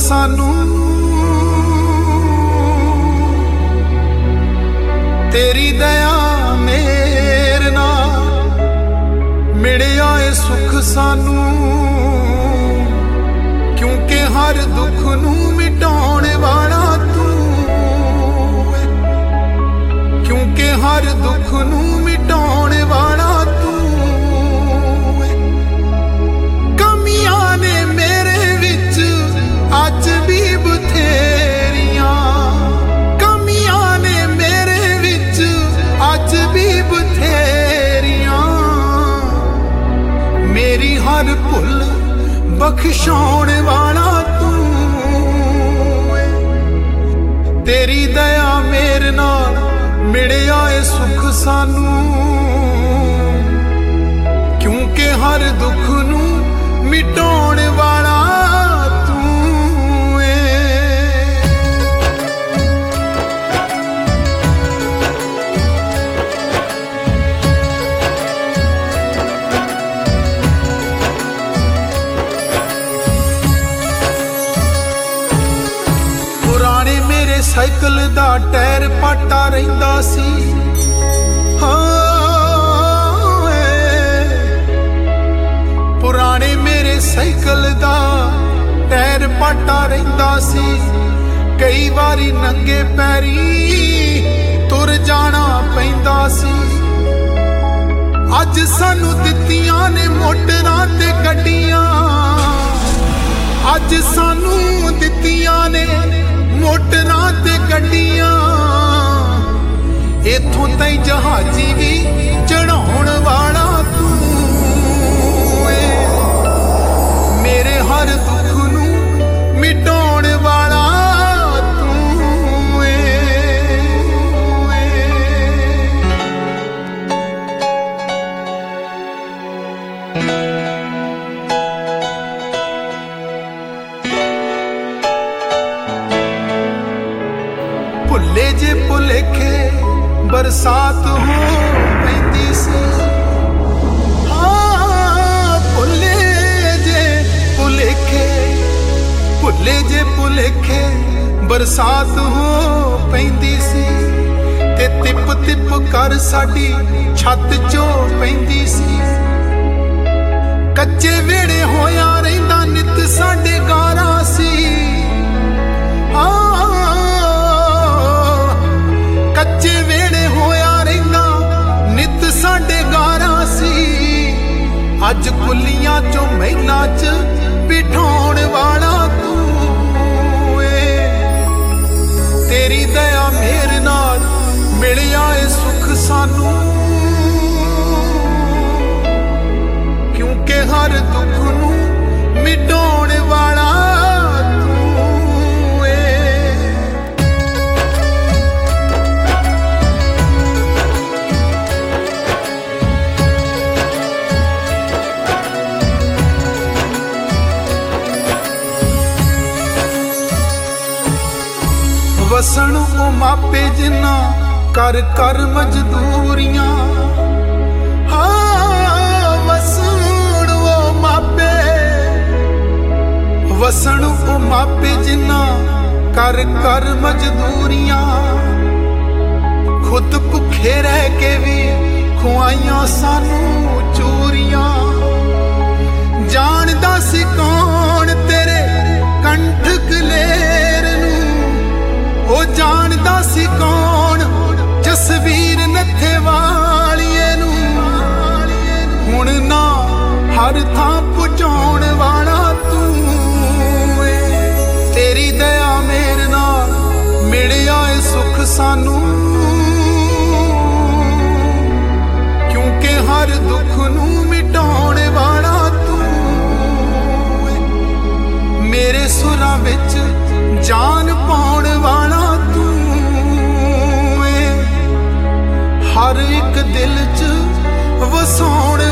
सानू तेरी दया मेरे नाल मिलिया है सुख सानू, क्योंकि हर दुख नू मिटाने वाला तू, क्योंकि हर दुख नू मिटाने वाला तू। कमियां ने मेरे विच अज भी बथेरियां, कमियां ने मेरे विच अज भी बथेरियां, मेरी हर भुल बख्शाने वाला तू। तेरी दया मेरे नाल मिलिया है सुख सानू, क्योंकि हर दुख नू मिटाने वाला तू है। पुराने मेरे साइकिल दा टायर पाटा रहिंदा सी, पुराने मेरे साइकिल दा टायर पाटा रहिंदा सी। कई बारी नंगे पैरी तुर जाना पैंदा सी। अज सानू दित्तियां ने मोटरां ते गड्डियां, अज सानू दित्तियां ने मोटरां ते गड्डियां, इथों ताईं जहाजी भी चढ़ाउण वाला तू। मेरे हर दुख नू मिटाने वाला तू भुले जे भुलेखे बरसात हो पैंदी सी, भुले जे भुलेखे बरसात हो पैंदी सी, ते तिप तिप कर साडी छत चो पैंदी सी। कच्चे वेड़े होया रहिंदा नित साडे गारा सी, कच्चे वेड़े होया रहिंदा नित साडे गारा सी। अज कुलियां चो महिला च बिठाउण वाला तू। तेरी दया मेरे नाल मिलिया है सुख सानू, क्योंकि हर दुख नू मिटाने वाला वसन ओ मापे जिन्ना कर कर मजदूरियां, हाँ वसन ओ मापे, वसन ओ मापे जिन्ना कर कर मजदूरियां। खुद भुखे रह के भी खुआइयां सानू चूरियां। जानदा सी कौन तेरे कंठ गलेर नू, ओ जानदा सी कौन जसवीर नथे वालिए नू। हुण ना हर थां पहुंचाउण वाला तू। तेरी दया मेरे नाल मिलिया है सुख सानू, क्योंकि हर दुख नू मिटाने वाला तू। मेरे सुरां विच जान पाउण वाला तू। हर एक दिल च वसाउण